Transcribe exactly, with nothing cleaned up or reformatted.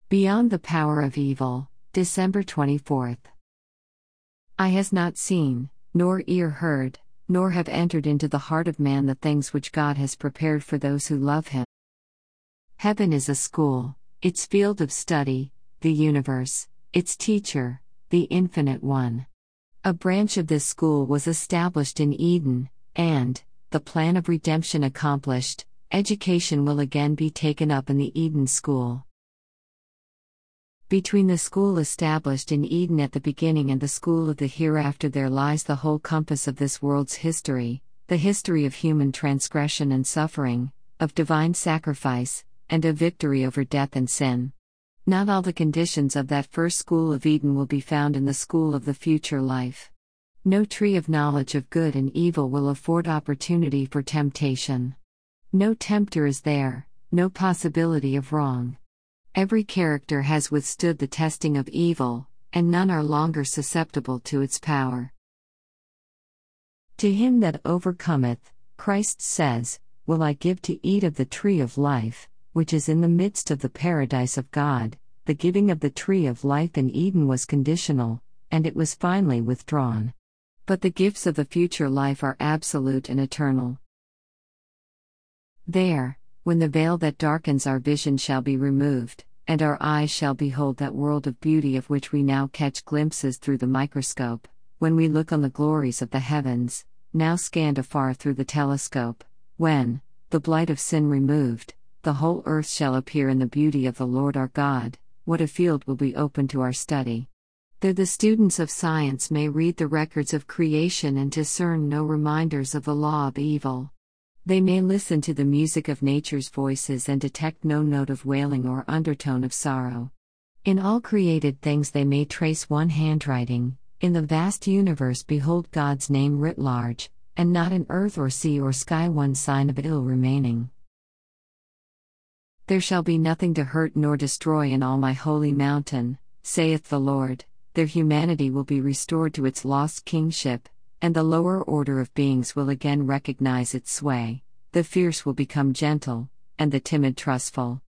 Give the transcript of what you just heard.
Beyond the Power of Evil, December twenty-fourth. Eye has not seen, nor ear heard, nor have entered into the heart of man the things which God has prepared for those who love Him. Heaven is a school, its field of study, the universe, its teacher, the Infinite One. A branch of this school was established in Eden, and, the plan of redemption accomplished, education will again be taken up in the Eden School. Between the school established in Eden at the beginning and the school of the hereafter there lies the whole compass of this world's history, the history of human transgression and suffering, of divine sacrifice, and of victory over death and sin. Not all the conditions of that first school of Eden will be found in the school of the future life. No tree of knowledge of good and evil will afford opportunity for temptation. No tempter is there, no possibility of wrong. Every character has withstood the testing of evil, and none are longer susceptible to its power. To him that overcometh, Christ says, will I give to eat of the tree of life, which is in the midst of the paradise of God. The giving of the tree of life in Eden was conditional, and it was finally withdrawn. But the gifts of the future life are absolute and eternal. There, when the veil that darkens our vision shall be removed, and our eyes shall behold that world of beauty of which we now catch glimpses through the microscope, when we look on the glories of the heavens, now scanned afar through the telescope, when, the blight of sin removed, the whole earth shall appear in the beauty of the Lord our God, what a field will be open to our study. There the students of science may read the records of creation and discern no reminders of the law of evil. They may listen to the music of nature's voices and detect no note of wailing or undertone of sorrow. In all created things they may trace one handwriting, in the vast universe behold God's name writ large, and not in earth or sea or sky one sign of ill remaining. There shall be nothing to hurt nor destroy in all my holy mountain, saith the Lord. Their humanity will be restored to its lost kingship, and the lower order of beings will again recognize its sway. The fierce will become gentle, and the timid trustful.